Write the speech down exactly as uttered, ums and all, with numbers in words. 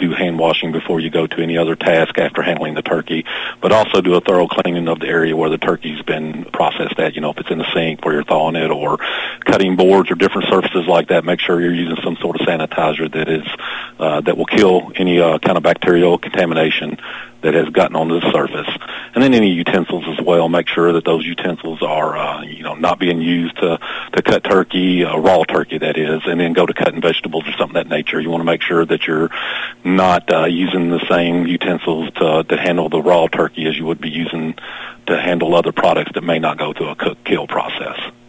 do hand washing before you go to any other task after handling the turkey, but also do a thorough cleaning of the area where the turkey's been processed at. You know, if it's in the sink where you're thawing it, or cutting boards or different surfaces like that, make sure you're using some sort of sanitizer that is uh, that will kill any uh, kind of bacterial contamination that has gotten onto the surface. And then any utensils as well, make sure that those utensils are, uh, you know, not being used to, to cut turkey, uh, raw turkey that is, and then go to cutting vegetables or something of that nature. You want to make sure that you're not uh, using the same utensils to, to handle the raw turkey as you would be using to handle other products that may not go through a cook-kill process.